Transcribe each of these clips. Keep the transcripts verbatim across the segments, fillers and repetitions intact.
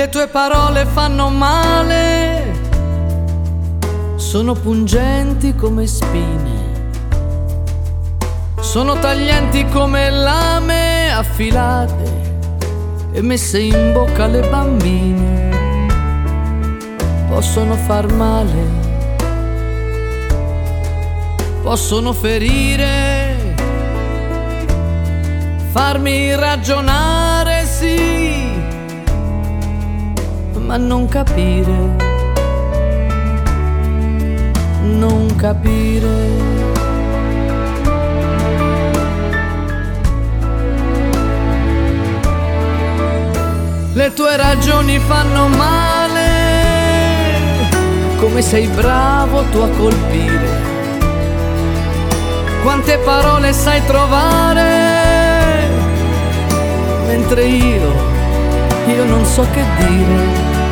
Le tue parole fanno male, sono pungenti come spine, sono taglienti come lame affilate e messe in bocca alle bambine. Possono far male, possono ferire, farmi ragionare, sì, ma non capire, non capire. Le tue ragioni fanno male, come sei bravo tu a colpire. Quante parole sai trovare, mentre io, io non so che dire.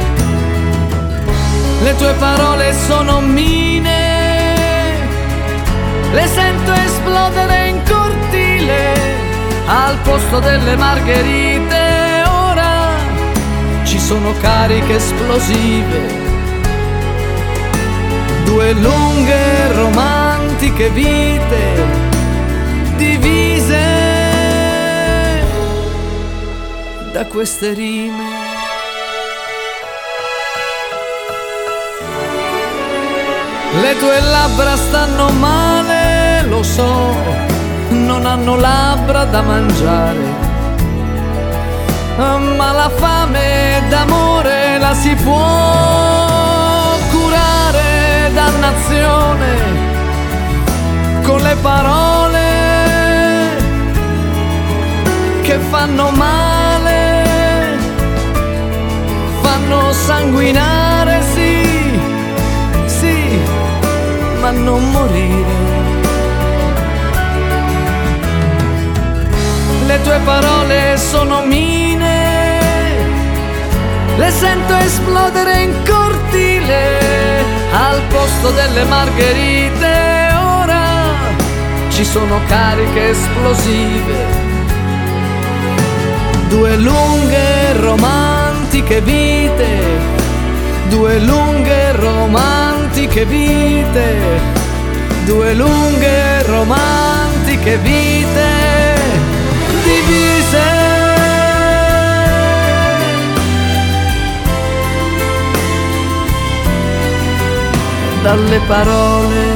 Le tue parole sono mine, le sento esplodere in cortile, al posto delle margherite ci sono cariche esplosive, due lunghe romantiche vite divise da queste rime. Le tue labbra stanno male, lo so, non hanno labbra da mangiare, ma la fame d'amore la si può curare, dannazione, con le parole che fanno male, fanno sanguinare, sì, sì, ma non morire. Le tue parole sono mine, le sento esplodere in cortile, al posto delle margherite ora ci sono cariche esplosive, due lunghe romantiche vite, due lunghe romantiche vite, due lunghe romantiche vite divise dalle parole.